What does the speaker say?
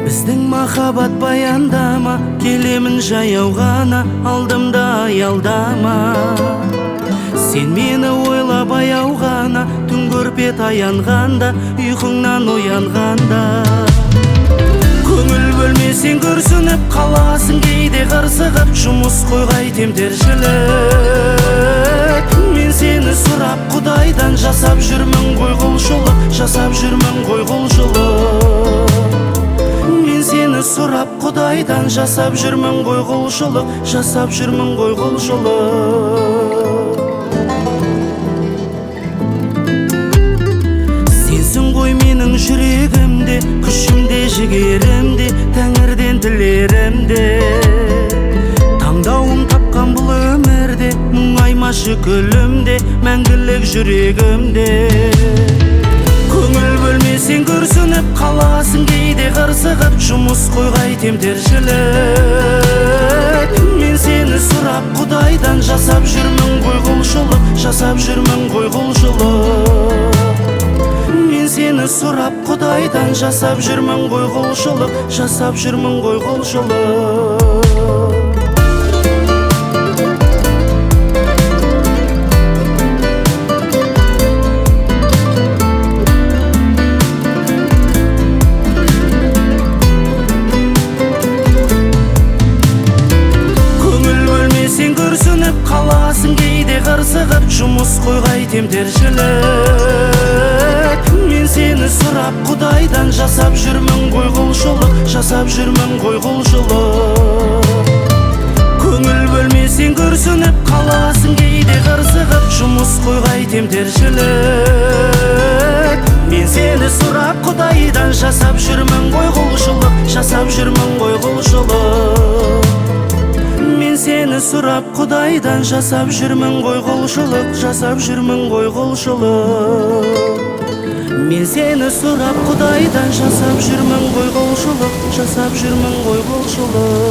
Біздің махаббат баяндама, келемін жаяу ғана, алдымда аялдама. Сен мені ойлап аяу ғана, түн көрпе таянғанда, ұйқыңнан оянғанда. Көңіл бөлмесең күрсініп қаласың, кейде қырсығып, жұмыс қойғай темтіршілік. Мен сені сұрап Құдайдан, жасап жүрмін ғой құлшылық, жасап жүрмін ғой құлшылық. Мен сені сұрап Құдайдан, жасап жүрмін ғой құлшылық, жасап жүрмін ғой құлшылық. Сенсің ғой менің жүрегімде, күшімде, жігерімде, тәңірден тілерімде. Таңдауым тапқан бұл өмірде, мұңаймашы күлімде, мәңгілік жүрегімде. Көңіл бөлмесең күрсініп қаласың, кейде қырсығып, жұмыс қойғай темтіршілік. Мен сені сұрап Құдайдан, жасап жүрмін ғой құлшылық, жасап жүрмін ғой құлшылық. Мен сені сұрап Құдайдан, жасап жүрмін ғой құлшылық, жасап жүрмін ғой құлшылық. Қаласың кейде қырсығып, жұмыс қойғай темтіршілік. Мен сені сұрап Құдайдан, жасап жүрмін ғой құлшылық, жасап жүрмін ғой құлшылық. Көңіл бөлмесең күрсініп қаласың, кейде қырсығып, жұмыс қойғай темтіршілік. Мен сені сұрап Құдайдан, жасап жүрмін ғой құлшылық, жасап жүрмін ғой құлшылық. Мен сені сұрап Құдайдан, жасап жүрмін ғой құлшылық, жасап жүрмін ғой құлшылық. Мен сені сұрап Құдайдан, жасап жүрмін ғой құлшылық, жасап жүрмін ғой құлшылық.